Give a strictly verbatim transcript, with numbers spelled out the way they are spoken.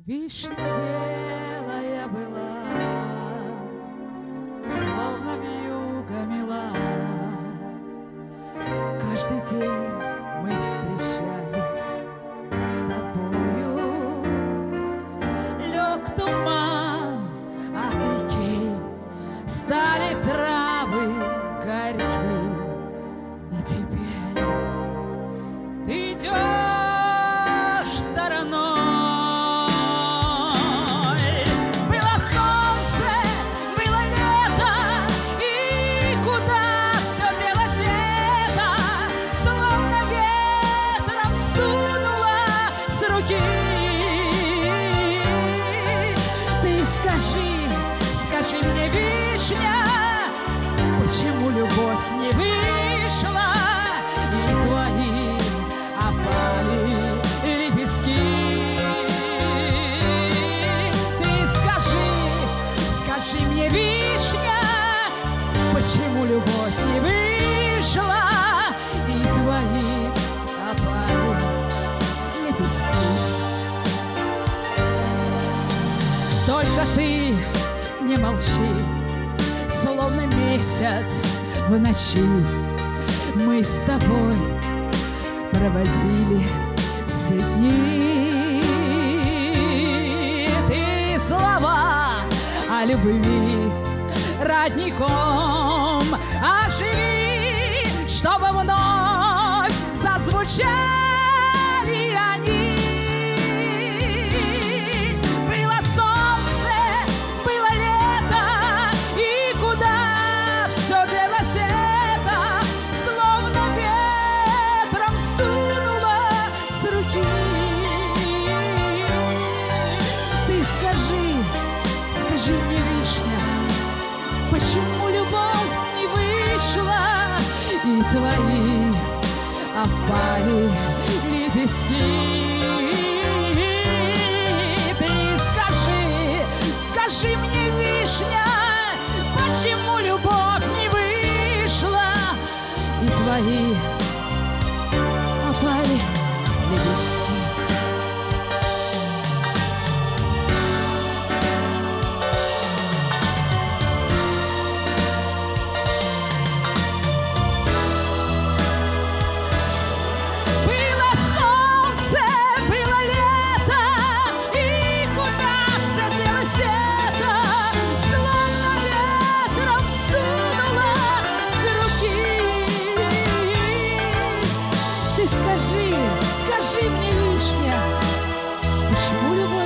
Вишня белая была, словно вьюга мила. Каждый день мы встречались с тобою. Лег туман от реки, стали травы горьки, и теперь ты идешь стороной. Скажи, скажи мне, вишня, почему любовь не вышла, и твои опали лепестки? Ты скажи, скажи мне, вишня, почему любовь не вышла, и твои опали лепестки? Только ты не молчи, словно месяц в ночи. Мы с тобой проводили все дни. Ты слова о любви родником оживи, чтобы вновь зазвучали они. Скажи, скажи мне, вишня, почему любовь не вышла, и твои опали лепестки? Ты скажи, скажи мне, вишня, почему любовь не вышла, и твои опали лепестки? Ты скажи, скажи мне, вишня, почему любовь